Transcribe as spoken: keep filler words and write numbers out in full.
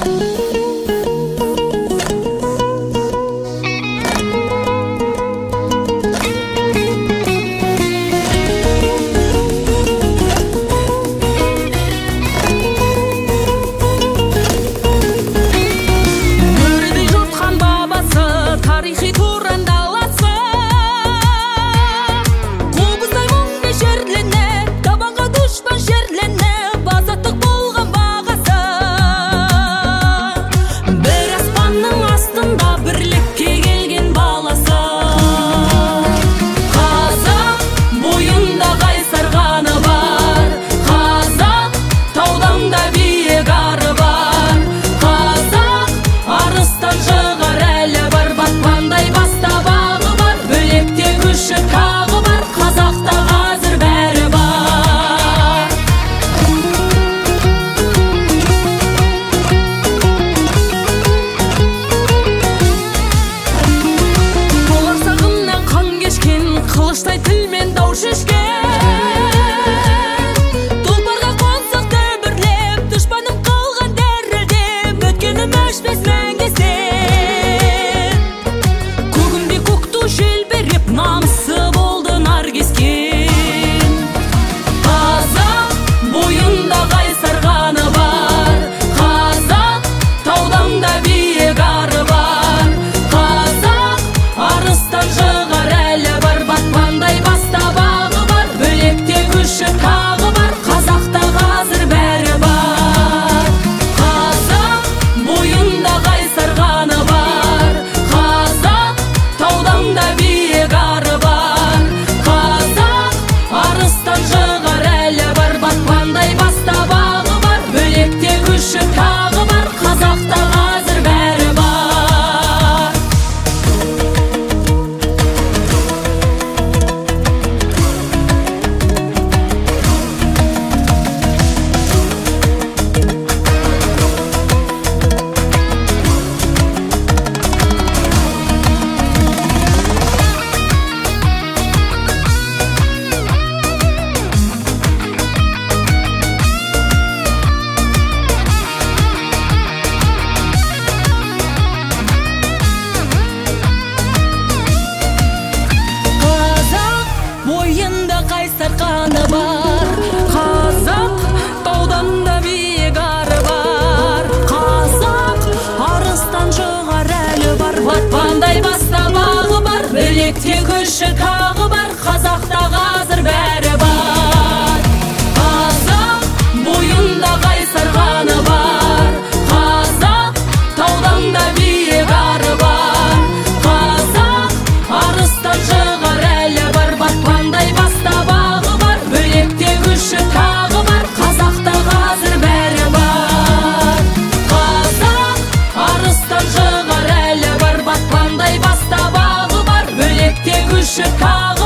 Те күші тағы бар, қазақта қазір бәрі бар. Қазақ бойында қайсар қаны бар, қазақ таудан да биік ары бар. Қазақ арыстан жығар әлі бар, батпандай баста бағы бар. Бөлекте күші тағы бар, қазақта қазір бәрі бар. Қазақ арыстан жығар әлі бар, батпандай баста бағы бар. Бөлекте күші тағы